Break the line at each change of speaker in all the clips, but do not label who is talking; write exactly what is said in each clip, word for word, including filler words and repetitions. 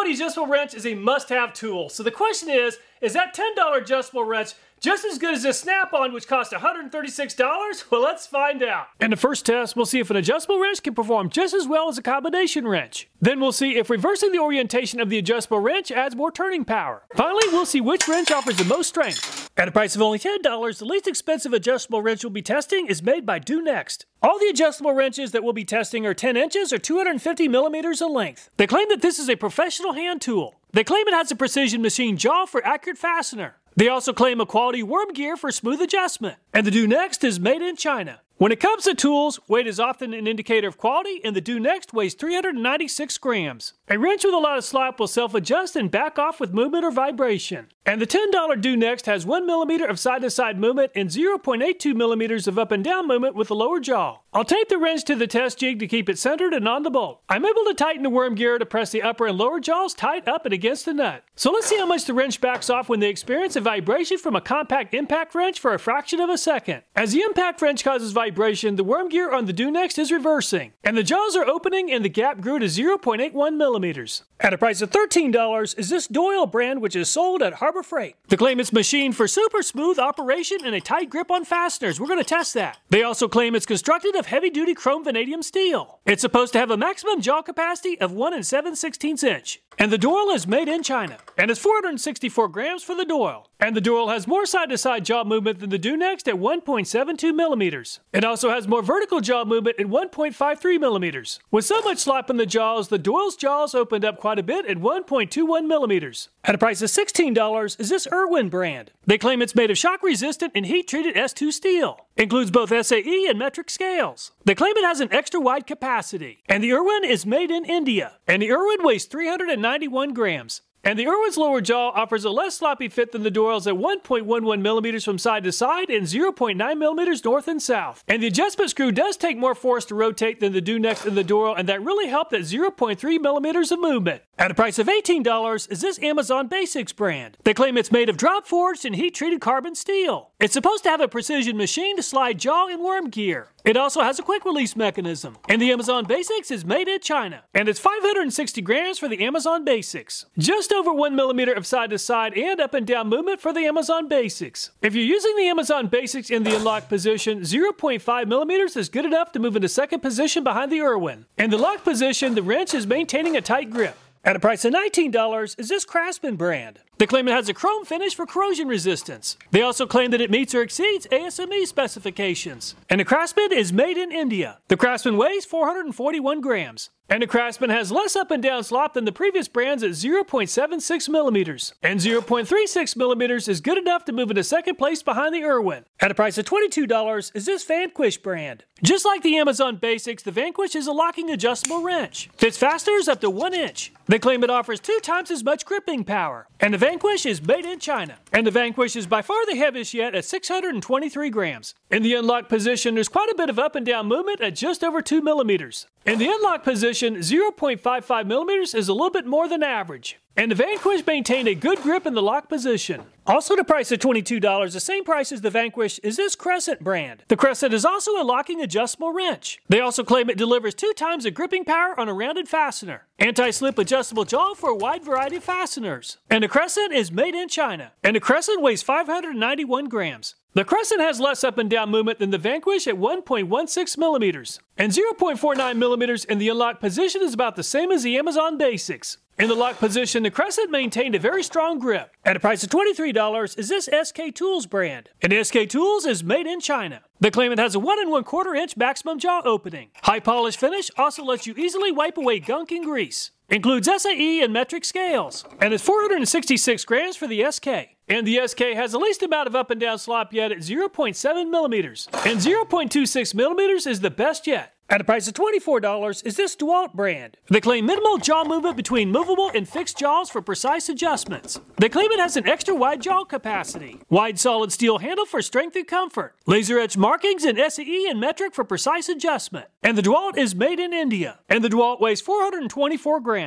Quality adjustable wrench is a must-have tool. So the question is, is that ten dollar adjustable wrench just as good as this Snap-on, which costs one hundred thirty-six dollars? Well, let's find out. In the first test, we'll see if an adjustable wrench can perform just as well as a combination wrench. Then we'll see if reversing the orientation of the adjustable wrench adds more turning power. Finally, we'll see which wrench offers the most strength. At a price of only ten dollars, the least expensive adjustable wrench we'll be testing is made by Do Next. All the adjustable wrenches that we'll be testing are ten inches or two hundred fifty millimeters in length. They claim that this is a professional hand tool. They claim it has a precision machine jaw for accurate fastener. They also claim a quality worm gear for smooth adjustment. And the Do Next is made in China. When it comes to tools, weight is often an indicator of quality, and the Do Next weighs three hundred ninety-six grams. A wrench with a lot of slop will self-adjust and back off with movement or vibration. And the ten dollar Do Next has one millimeter of side-to-side movement and zero point eight two millimeters of up and down movement with the lower jaw. I'll tape the wrench to the test jig to keep it centered and on the bolt. I'm able to tighten the worm gear to press the upper and lower jaws tight up and against the nut. So let's see how much the wrench backs off when they experience a vibration from a compact impact wrench for a fraction of a second. As the impact wrench causes vibration, the worm gear on the Do Next is reversing, and the jaws are opening and the gap grew to zero point eight one millimeters. At a price of thirteen dollars is this Doyle brand, which is sold at Harbor Freight. They claim it's machined for super smooth operation and a tight grip on fasteners. We're going to test that. They also claim it's constructed of heavy-duty chrome vanadium steel. It's supposed to have a maximum jaw capacity of one and seven sixteenths inch. And the Doyle is made in China. And it's four hundred sixty-four grams for the Doyle. And the Doyle has more side-to-side jaw movement than the Do Next at one point seven two millimeters. It also has more vertical jaw movement at one point five three millimeters. With so much slop in the jaws, the Doyle's jaws opened up quite a bit at one point two one millimeters. At a price of sixteen dollars is this Irwin brand. They claim it's made of shock-resistant and heat-treated S two steel. Includes both S A E and metric scales. They claim it has an extra-wide capacity. And the Irwin is made in India. And the Irwin weighs three hundred ninety-one grams. And the Irwin's lower jaw offers a less sloppy fit than the Doyle's at one point one one millimeters from side to side and zero point nine millimeters north and south. And the adjustment screw does take more force to rotate than the Do Next and the Doyle, and that really helped at zero point three millimeters of movement. At a price of eighteen dollars is this Amazon Basics brand. They claim it's made of drop forged and heat-treated carbon steel. It's supposed to have a precision machine to slide jaw and worm gear. It also has a quick release mechanism. And the Amazon Basics is made in China. And it's five hundred sixty grams for the Amazon Basics. Just over one millimeter of side to side and up and down movement for the Amazon Basics. If you're using the Amazon Basics in the unlocked position, zero point five millimeters is good enough to move into second position behind the Irwin. In the locked position, the wrench is maintaining a tight grip. At a price of nineteen dollars is this Craftsman brand. They claim it has a chrome finish for corrosion resistance. They also claim that it meets or exceeds A S M E specifications. And the Craftsman is made in India. The Craftsman weighs four hundred forty-one grams. And the Craftsman has less up and down slop than the previous brands at zero point seven six millimeters. And zero point three six millimeters is good enough to move into second place behind the Irwin. At a price of twenty-two dollars is this Vanquish brand. Just like the Amazon Basics, the Vanquish is a locking adjustable wrench. Fits fasteners up to one inch. They claim it offers two times as much gripping power. And the Vanquish is made in China. And the Vanquish is by far the heaviest yet at six hundred twenty-three grams. In the unlocked position, there's quite a bit of up and down movement at just over two millimeters. In the unlocked position, zero point five five millimeters is a little bit more than average. And the Vanquish maintained a good grip in the locked position. Also the price of twenty-two dollars, the same price as the Vanquish, is this Crescent brand. The Crescent is also a locking adjustable wrench. They also claim it delivers two times the gripping power on a rounded fastener. Anti-slip adjustable jaw for a wide variety of fasteners. And the Crescent is made in China. And the Crescent weighs five hundred ninety-one grams. The Crescent has less up and down movement than the Vanquish at one point one six millimeters. And zero point four nine millimeters in the unlocked position is about the same as the Amazon Basics. In the locked position, the Crescent maintained a very strong grip. At a price of twenty-three dollars is this S K Tools brand. And S K Tools is made in China. They claim it has a one and one quarter inch maximum jaw opening. High polish finish also lets you easily wipe away gunk and grease. Includes S A E and metric scales. And it's four hundred sixty-six grams for the S K. And the S K has the least amount of up and down slop yet at zero point seven millimeters. And zero point two six millimeters is the best yet. At a price of twenty-four dollars is this DeWalt brand. They claim minimal jaw movement between movable and fixed jaws for precise adjustments. They claim it has an extra wide jaw capacity. Wide solid steel handle for strength and comfort. Laser etched markings in S A E and metric for precise adjustment. And the DeWalt is made in India. And the DeWalt weighs four hundred twenty-four grams.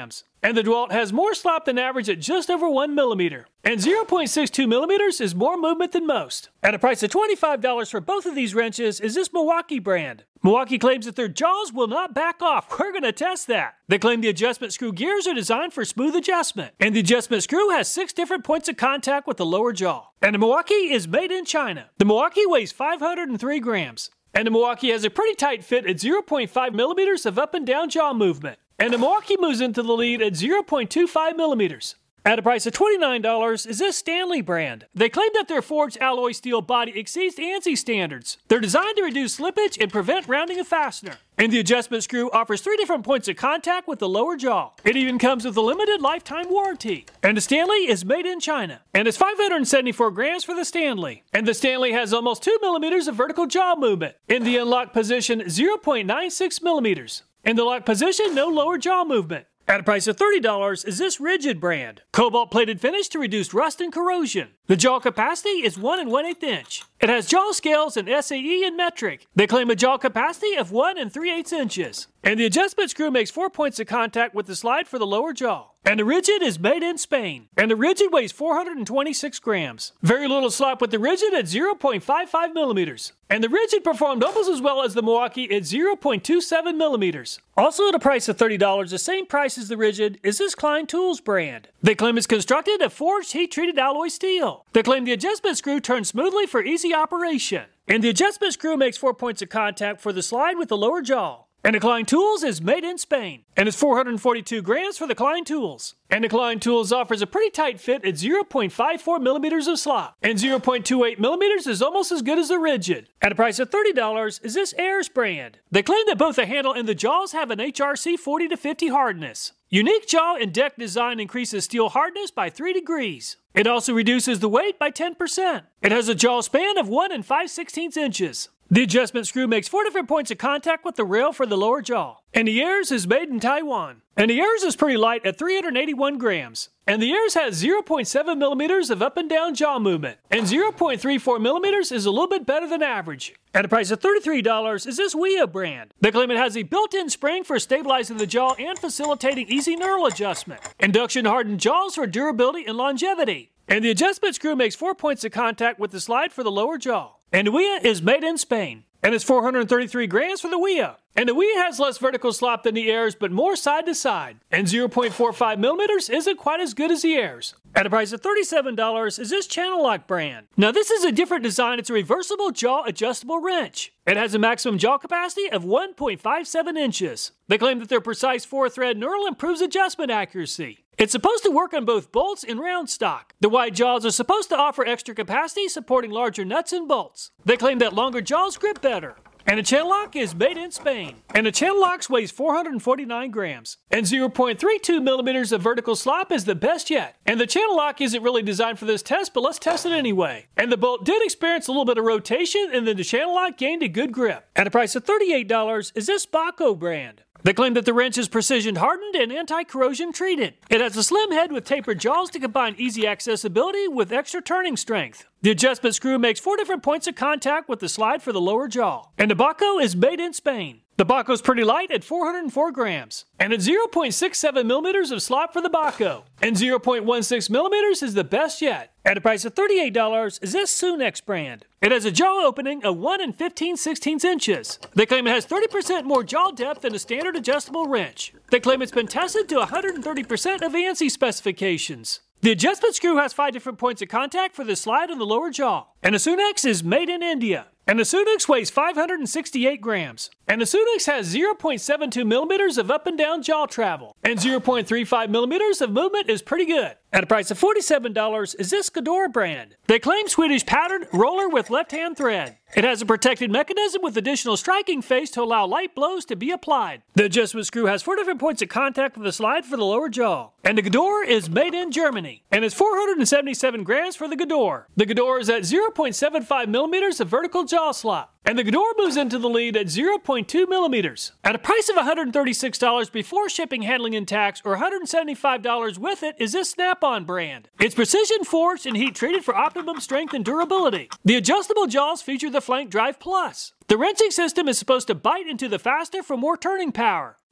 And the DeWalt has more slop than average at just over one millimeter. And zero point six two millimeters is more movement than most. At a price of twenty-five dollars for both of these wrenches is this Milwaukee brand. Milwaukee claims that their jaws will not back off. We're going to test that. They claim the adjustment screw gears are designed for smooth adjustment. And the adjustment screw has six different points of contact with the lower jaw. And the Milwaukee is made in China. The Milwaukee weighs five hundred three grams. And the Milwaukee has a pretty tight fit at zero point five millimeters of up and down jaw movement. And the Milwaukee moves into the lead at zero point two five millimeters. At a price of twenty-nine dollars is this Stanley brand. They claim that their forged alloy steel body exceeds ANSI standards. They're designed to reduce slippage and prevent rounding of fastener. And the adjustment screw offers three different points of contact with the lower jaw. It even comes with a limited lifetime warranty. And the Stanley is made in China. And it's five hundred seventy-four grams for the Stanley. And the Stanley has almost two millimeters of vertical jaw movement. In the unlock position, zero point nine six millimeters. In the lock position, no lower jaw movement. At a price of thirty dollars is this Rigid brand. Cobalt plated finish to reduce rust and corrosion. The jaw capacity is one and one eighth inch. It has jaw scales in S A E and metric. They claim a jaw capacity of one and three eighths inches. And the adjustment screw makes four points of contact with the slide for the lower jaw. And the Rigid is made in Spain. And the Rigid weighs four hundred twenty-six grams. Very little slop with the Rigid at zero point five five millimeters. And the Rigid performed almost as well as the Milwaukee at zero point two seven millimeters. Also at a price of thirty dollars, the same price as the Rigid, is this Klein Tools brand. They claim it's constructed of forged heat-treated alloy steel. They claim the adjustment screw turns smoothly for easy operation. And the adjustment screw makes four points of contact for the slide with the lower jaw. And the Klein Tools is made in Spain. And it's four hundred forty-two grams for the Klein Tools. And the Klein Tools offers a pretty tight fit at zero point five four millimeters of slop. And zero point two eight millimeters is almost as good as the Rigid. At a price of thirty dollars is this Ayers brand. They claim that both the handle and the jaws have an H R C forty to fifty hardness. Unique jaw and deck design increases steel hardness by three degrees. It also reduces the weight by ten percent. It has a jaw span of one and five sixteenths inches. The adjustment screw makes four different points of contact with the rail for the lower jaw. And the Ayers is made in Taiwan. And the Ayers is pretty light at three hundred eighty-one grams. And the Ayers has zero point seven millimeters of up and down jaw movement. And zero point three four millimeters is a little bit better than average. At a price of thirty-three dollars is this Wea brand. They claim it has a built-in spring for stabilizing the jaw and facilitating easy neural adjustment. Induction hardened jaws for durability and longevity. And the adjustment screw makes four points of contact with the slide for the lower jaw. And the Wea is made in Spain. And it's four hundred thirty-three grams for the Wea. And the Wea has less vertical slop than the Ayers, but more side to side. And zero point four five millimeters isn't quite as good as the Ayers. At a price of thirty-seven dollars is this Channel Lock brand. Now this is a different design. It's a reversible jaw adjustable wrench. It has a maximum jaw capacity of one point five seven inches. They claim that their precise four-thread knurl improves adjustment accuracy. It's supposed to work on both bolts and round stock. The wide jaws are supposed to offer extra capacity, supporting larger nuts and bolts. They claim that longer jaws grip better. And the Channel Lock is made in Spain. And the Channel Lock weighs four hundred forty-nine grams. And zero point three two millimeters of vertical slop is the best yet. And the Channel Lock isn't really designed for this test, but let's test it anyway. And the bolt did experience a little bit of rotation, and then the Channel Lock gained a good grip. At a price of thirty-eight dollars is this Bahco brand. They claim that the wrench is precision hardened and anti-corrosion treated. It has a slim head with tapered jaws to combine easy accessibility with extra turning strength. The adjustment screw makes four different points of contact with the slide for the lower jaw. And the Bahco is made in Spain. The Bahco is pretty light at four hundred four grams. And it's zero point six seven millimeters of slop for the Bahco. And zero point one six millimeters is the best yet. At a price of thirty-eight dollars is this Sunex brand. It has a jaw opening of one and fifteen sixteenths inches. They claim it has thirty percent more jaw depth than a standard adjustable wrench. They claim it's been tested to one hundred thirty percent of ANSI specifications. The adjustment screw has five different points of contact for the slide on the lower jaw. And the Sunex is made in India. And the Sunex weighs five hundred sixty-eight grams. And the Sunex has zero point seven two millimeters of up and down jaw travel. And zero point three five millimeters of movement is pretty good. At a price of forty-seven dollars is this Skador brand. They claim Swedish patterned roller with left-hand thread. It has a protected mechanism with additional striking face to allow light blows to be applied. The adjustment screw has four different points of contact with the slide for the lower jaw. And the Skador is made in Germany. And it's four hundred seventy-seven grams for the Skador. The Skador is at zero point seven five millimeters of vertical jaw slop. And the Skador moves into the lead at zero point two millimeters. At a price of one hundred thirty-six dollars before shipping, handling, and tax, or one hundred seventy-five dollars with it, is this Snap-on brand. It's precision forged and heat treated for optimum strength and durability. The adjustable jaws feature the Flank Drive Plus. The wrenching system is supposed to bite into the fastener for more turning power.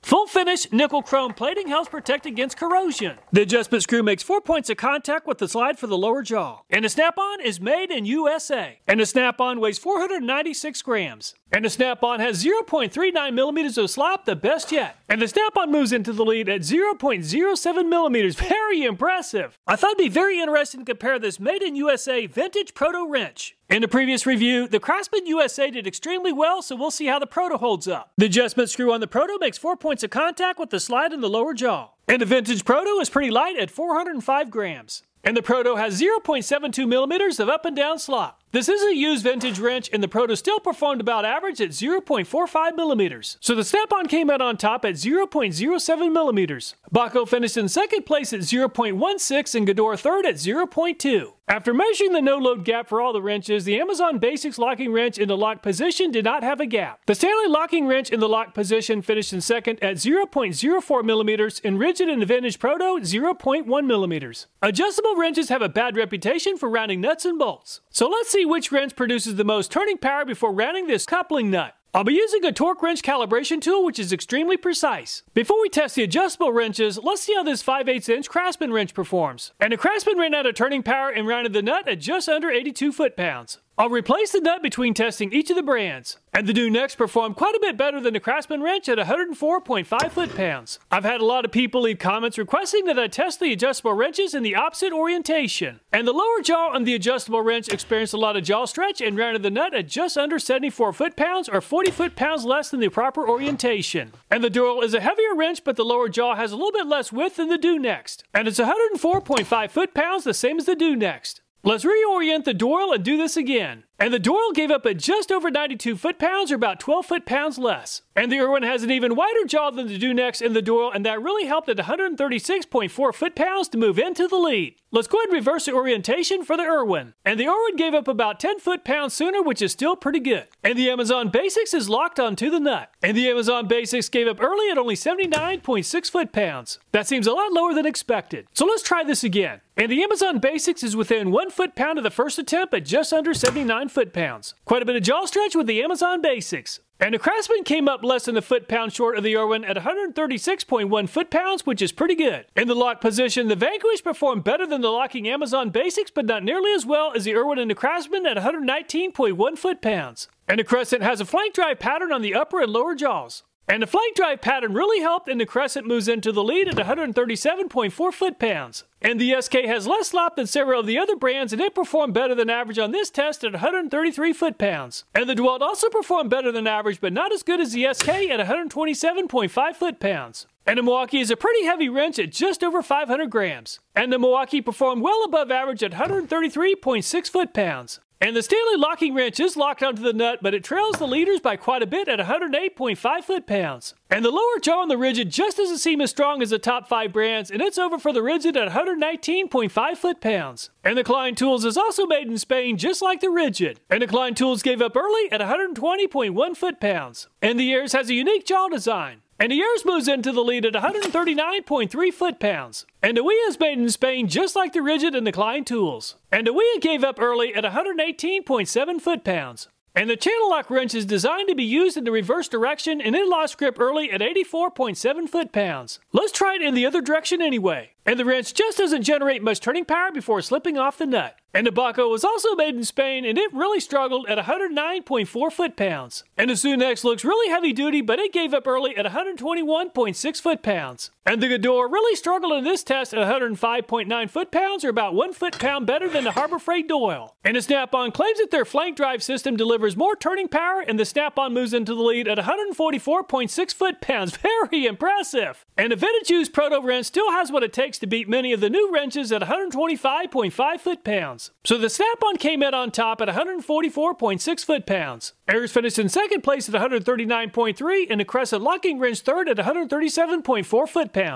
Full finish nickel chrome plating helps protect against corrosion. The adjustment screw makes four points of contact with the slide for the lower jaw. And the Snap-on is made in U S A. And the Snap-on weighs four hundred ninety-six grams. And the Snap-on has zero point three nine millimeters of slop, the best yet. And the Snap-on moves into the lead at zero point zero seven millimeters. Very impressive. I thought it'd be very interesting to compare this made in U S A vintage Proto wrench. In the previous review, the Craftsman U S A did extremely well, so we'll see how the Proto holds up. The adjustment screw on the Proto makes four points of contact with the slide in the lower jaw. And the vintage Proto is pretty light at four hundred five grams. And the Proto has zero point seven two millimeters of up and down slop. This is a used vintage wrench, and the Proto still performed about average at zero point four five millimeters. So the Snap-on came out on top at zero point zero seven millimeters. Bahco finished in second place at zero point one six and Gador third at zero point two. After measuring the no-load gap for all the wrenches, the Amazon Basics locking wrench in the lock position did not have a gap. The Stanley locking wrench in the lock position finished in second at zero point zero four millimeters, and rigid in the vintage Proto zero point one millimeters. Adjustable wrenches have a bad reputation for rounding nuts and bolts. So let's see which wrench produces the most turning power before rounding this coupling nut. I'll be using a torque wrench calibration tool, which is extremely precise. Before we test the adjustable wrenches, let's see how this five eighths inch Craftsman wrench performs. And the Craftsman ran out of turning power and rounded the nut at just under eighty-two foot-pounds. I'll replace the nut between testing each of the brands. And the DoNext performed quite a bit better than the Craftsman wrench at one hundred four point five foot-pounds. I've had a lot of people leave comments requesting that I test the adjustable wrenches in the opposite orientation. And the lower jaw on the adjustable wrench experienced a lot of jaw stretch and rounded the nut at just under seventy-four foot-pounds or forty foot-pounds less than the proper orientation. And the Dural is a heavier wrench, but the lower jaw has a little bit less width than the DoNext. And it's one hundred four point five foot-pounds, the same as the DoNext. Let's reorient the Dural and do this again. And the Dural gave up at just over ninety-two foot-pounds or about twelve foot-pounds less. And the Irwin has an even wider jaw than the DoNext and the Dural, and that really helped at one hundred thirty-six point four foot-pounds to move into the lead. Let's go ahead and reverse the orientation for the Irwin. And the Irwin gave up about ten foot-pounds sooner, which is still pretty good. And the Amazon Basics is locked onto the nut. And the Amazon Basics gave up early at only seventy-nine point six foot-pounds. That seems a lot lower than expected. So let's try this again. And the Amazon Basics is within one foot-pound of the first attempt at just under seventy-nine foot-pounds. Quite a bit of jaw stretch with the Amazon Basics. And the Craftsman came up less than a foot-pound short of the Irwin at one hundred thirty-six point one foot-pounds, which is pretty good. In the lock position, the Vanquish performed better than the locking Amazon Basics, but not nearly as well as the Irwin and the Craftsman at one hundred nineteen point one foot-pounds. And the Crescent has a flank drive pattern on the upper and lower jaws. And the flank drive pattern really helped, and the Crescent moves into the lead at one hundred thirty-seven point four foot-pounds. And the S K has less slop than several of the other brands, and it performed better than average on this test at one hundred thirty-three foot-pounds. And the Dewalt also performed better than average, but not as good as the S K at one hundred twenty-seven point five foot-pounds. And the Milwaukee is a pretty heavy wrench at just over five hundred grams. And the Milwaukee performed well above average at one hundred thirty-three point six foot-pounds. And the Stanley locking wrench is locked onto the nut, but it trails the leaders by quite a bit at one hundred eight point five foot-pounds. And the lower jaw on the Rigid just doesn't seem as strong as the top five brands, and it's over for the Rigid at one hundred nineteen point five foot-pounds. And the Klein Tools is also made in Spain, just like the Rigid. And the Klein Tools gave up early at one hundred twenty point one foot-pounds. And the Ayers has a unique jaw design. And the Ayers moves into the lead at one hundred thirty-nine point three foot-pounds. And the Ouija is made in Spain just like the Rigid and the Klein Tools. And the Ouija gave up early at one hundred eighteen point seven foot-pounds. And the channel lock wrench is designed to be used in the reverse direction, and it lost grip early at eighty-four point seven foot-pounds. Let's try it in the other direction anyway. And the wrench just doesn't generate much turning power before slipping off the nut. And the Bahco was also made in Spain, and it really struggled at one hundred nine point four foot-pounds. And the DoNext looks really heavy duty, but it gave up early at one hundred twenty-one point six foot-pounds. And the Gador really struggled in this test at one hundred five point nine foot-pounds, or about one foot-pound better than the Harbor Freight Doyle. And the Snap-on claims that their flank drive system delivers more turning power, and the Snap-on moves into the lead at one hundred forty-four point six foot-pounds. Very impressive! And the vintage used Proto wrench still has what it takes to beat many of the new wrenches at one hundred twenty-five point five foot-pounds. So the Snap-on came out on top at one hundred forty-four point six foot-pounds. Ayers finished in second place at one hundred thirty-nine point three, and the Crescent locking wrench third at one hundred thirty-seven point four foot-pounds.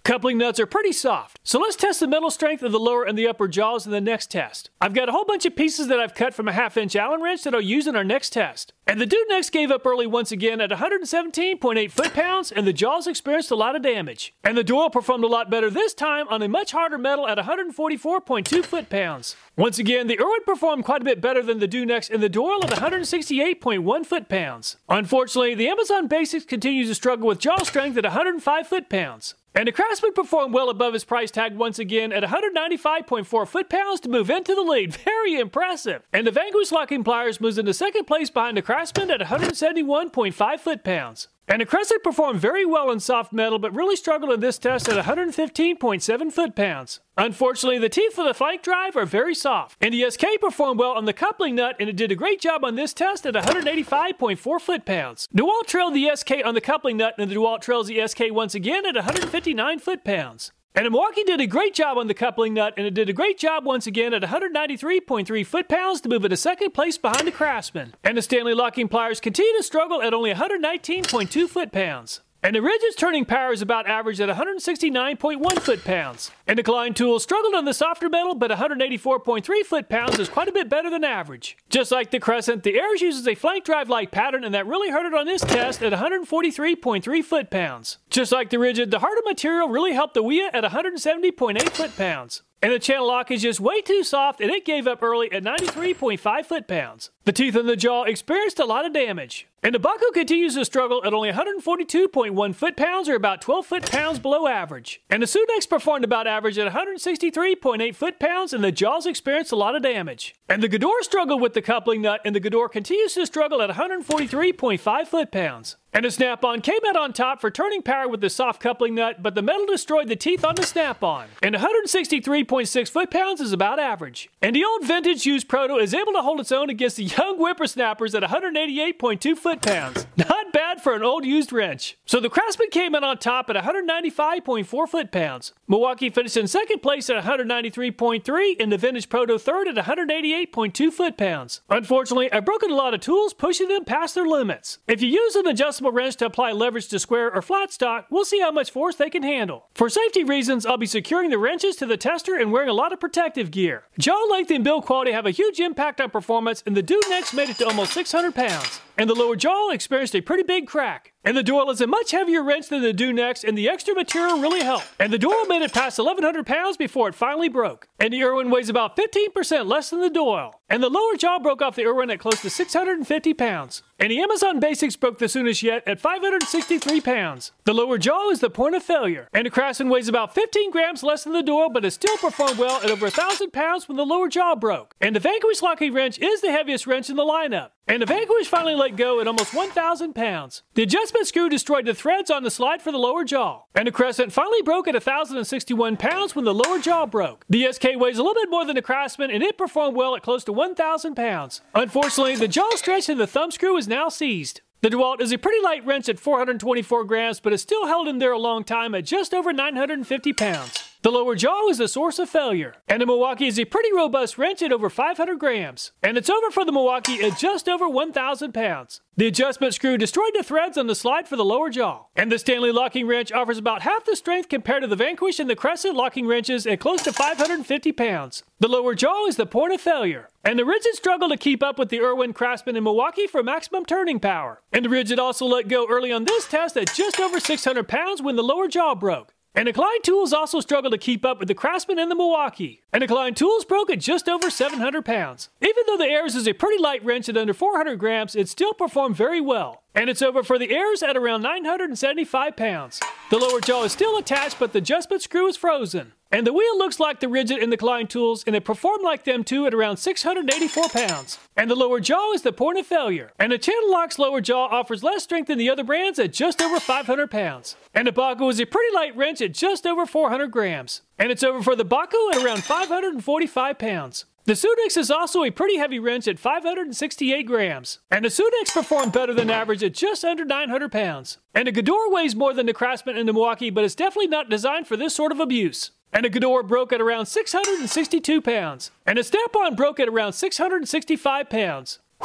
Coupling nuts are pretty soft, so let's test the metal strength of the lower and the upper jaws in the next test. I've got a whole bunch of pieces that I've cut from a half inch Allen wrench that I'll use in our next test. And the dude next gave up early once again at one hundred seventeen point eight foot-pounds, and the jaws experienced a lot of damage. And the Doyle performed a lot better this time on a much harder metal at one hundred forty-four point two foot-pounds. Once again, the Irwin performed quite a bit better than the Dunex and the Doyle at one hundred sixty-eight point one foot-pounds. Unfortunately, the Amazon Basics continues to struggle with jaw strength at one hundred five foot-pounds. And the Craftsman performed well above his price tag once again at one hundred ninety-five point four foot-pounds to move into the lead. Very impressive. And the Vanquish Locking Pliers moves into second place behind the Craftsman at one hundred seventy-one point five foot-pounds. And the Crescent performed very well in soft metal, but really struggled in this test at one hundred fifteen point seven foot-pounds. Unfortunately, the teeth for the flank drive are very soft. And the S K performed well on the coupling nut, and it did a great job on this test at one hundred eighty-five point four foot-pounds. DeWalt trailed the S K on the coupling nut, and the DeWalt trails the S K once again at one hundred fifty-nine foot-pounds. And the Milwaukee did a great job on the coupling nut, and it did a great job once again at one hundred ninety-three point three foot-pounds to move into second place behind the Craftsman. And the Stanley Locking Pliers continue to struggle at only one hundred nineteen point two foot-pounds. And the Ridge's turning power is about average at one hundred sixty-nine point one foot-pounds. And the Klein Tool struggled on the softer metal, but one hundred eighty-four point three foot-pounds is quite a bit better than average. Just like the Crescent, the Ayers uses a flank drive-like pattern, and that really hurt it on this test at one hundred forty-three point three foot-pounds. Just like the Ridge, the harder material really helped the W I A at one hundred seventy point eight foot-pounds. And the channel lock is just way too soft, and it gave up early at ninety-three point five foot-pounds. The teeth in the jaw experienced a lot of damage. And the Bucko continues to struggle at only one hundred forty-two point one foot-pounds, or about twelve foot-pounds below average. And the Sudex performed about average at one hundred sixty-three point eight foot-pounds, and the jaws experienced a lot of damage. And the Gador struggled with the coupling nut, and the Gador continues to struggle at one hundred forty-three point five foot-pounds. And the Snap-on came out on top for turning power with the soft coupling nut, but the metal destroyed the teeth on the Snap-on. And one hundred sixty-three point six foot-pounds is about average. And the old vintage used Proto is able to hold its own against the young whippersnappers at one hundred eighty-eight point two foot-pounds. Not bad for an old used wrench. So the Craftsman came in on top at one hundred ninety-five point four foot-pounds. Milwaukee finished in second place at one hundred ninety-three point three, and the vintage Proto third at one hundred eighty-eight point two foot-pounds. Unfortunately, I've broken a lot of tools, pushing them past their limits. If you use an adjustable wrench to apply leverage to square or flat stock, we'll see how much force they can handle. For safety reasons, I'll be securing the wrenches to the tester and wearing a lot of protective gear. Jaw length and build quality have a huge impact on performance, and the Dude Next made it to almost six hundred pounds. And the lower jaw experienced a pretty big crack. And the Doyle is a much heavier wrench than the Dunex, and the extra material really helped. And the Doyle made it past eleven hundred pounds before it finally broke. And the Irwin weighs about fifteen percent less than the Doyle. And the lower jaw broke off the Irwin at close to six hundred fifty pounds. And the Amazon Basics broke the soonest yet at five hundred sixty-three pounds. The lower jaw is the point of failure. And the Craftsman weighs about fifteen grams less than the Doyle, but it still performed well at over one thousand pounds when the lower jaw broke. And the Vanquish Locking Wrench is the heaviest wrench in the lineup. And the Vanquish finally let go at almost one thousand pounds. The adjustment screw destroyed the threads on the slide for the lower jaw. And the Crescent finally broke at one thousand sixty-one pounds when the lower jaw broke. The S K weighs a little bit more than the Craftsman, and it performed well at close to one thousand pounds. Unfortunately, the jaw stretch and the thumb screw is now seized. The DeWalt is a pretty light wrench at four hundred twenty-four grams, but it's still held in there a long time at just over nine hundred fifty pounds. The lower jaw is the source of failure. And the Milwaukee is a pretty robust wrench at over five hundred grams. And it's over for the Milwaukee at just over one thousand pounds. The adjustment screw destroyed the threads on the slide for the lower jaw. And the Stanley Locking Wrench offers about half the strength compared to the Vanquish and the Crescent locking wrenches at close to five hundred fifty pounds. The lower jaw is the point of failure. And the Ridgid struggle to keep up with the Irwin, Craftsman, and Milwaukee for maximum turning power. And the Ridgid also let go early on this test at just over six hundred pounds when the lower jaw broke. And the Klein Tools also struggled to keep up with the Craftsman and the Milwaukee. And the Klein Tools broke at just over seven hundred pounds. Even though the Ayers is a pretty light wrench at under four hundred grams, it still performed very well. And it's over for the Ayers at around nine hundred seventy-five pounds. The lower jaw is still attached, but the adjustment screw is frozen. And the wheel looks like the Ridgid and the Klein Tools, and it performed like them too at around six hundred eighty-four pounds. And the lower jaw is the point of failure. And the Channel Lock's lower jaw offers less strength than the other brands at just over five hundred pounds. And the Baco is a pretty light wrench at just over four hundred grams. And it's over for the Baco at around five hundred forty-five pounds. The Sudex is also a pretty heavy wrench at five hundred sixty-eight grams. And the Sudex performed better than average at just under nine hundred pounds. And the Gador weighs more than the Craftsman and the Milwaukee, but it's definitely not designed for this sort of abuse. And the Gador broke at around six hundred sixty-two pounds. And the Snap-on broke at around six hundred sixty-five pounds.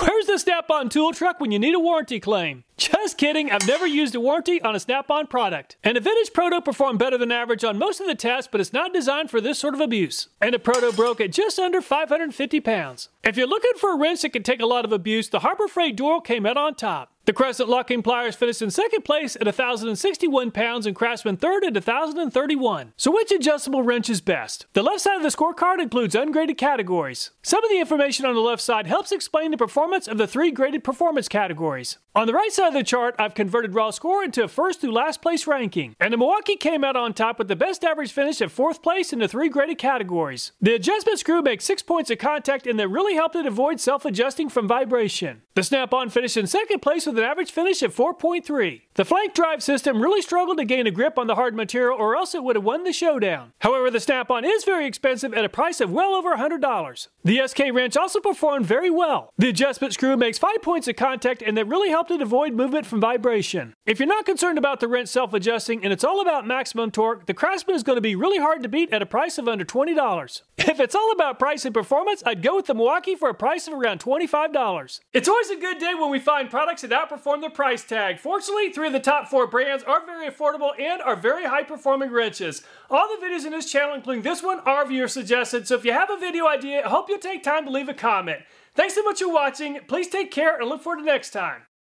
Where's the Snap-on tool truck when you need a warranty claim? Just kidding, I've never used a warranty on a Snap-on product. And a vintage Proto performed better than average on most of the tests, but it's not designed for this sort of abuse. And a Proto broke at just under five hundred fifty pounds. If you're looking for a wrench that can take a lot of abuse, the Harbor Freight Dual came out on top. The Crescent locking pliers finished in second place at one thousand sixty-one pounds and Craftsman third at one thousand thirty-one. So which adjustable wrench is best? The left side of the scorecard includes ungraded categories. Some of the information on the left side helps explain the performance of the three graded performance categories. On the right side of the chart, I've converted raw score into a first through last place ranking. And the Milwaukee came out on top with the best average finish at fourth place in the three graded categories. The adjustment screw makes six points of contact and that really helped it avoid self-adjusting from vibration. The Snap-on finished in second place with an average finish at four point three. The flank drive system really struggled to gain a grip on the hard material or else it would have won the showdown. However, the Snap-on is very expensive at a price of well over one hundred dollars. The S K wrench also performed very well. The adjustment screw makes five points of contact and that really helped it avoid movement from vibration. If you're not concerned about the wrench self-adjusting and it's all about maximum torque, the Craftsman is going to be really hard to beat at a price of under twenty dollars. If it's all about price and performance, I'd go with the Milwaukee for a price of around twenty-five dollars. It's always a good day when we find products that outperform their price tag. Fortunately, three of the top four brands are very affordable and are very high-performing wrenches. All the videos in this channel, including this one, are viewer suggested, so if you have a video idea, I hope you'll take time to leave a comment. Thanks so much for watching. Please take care and look forward to next time.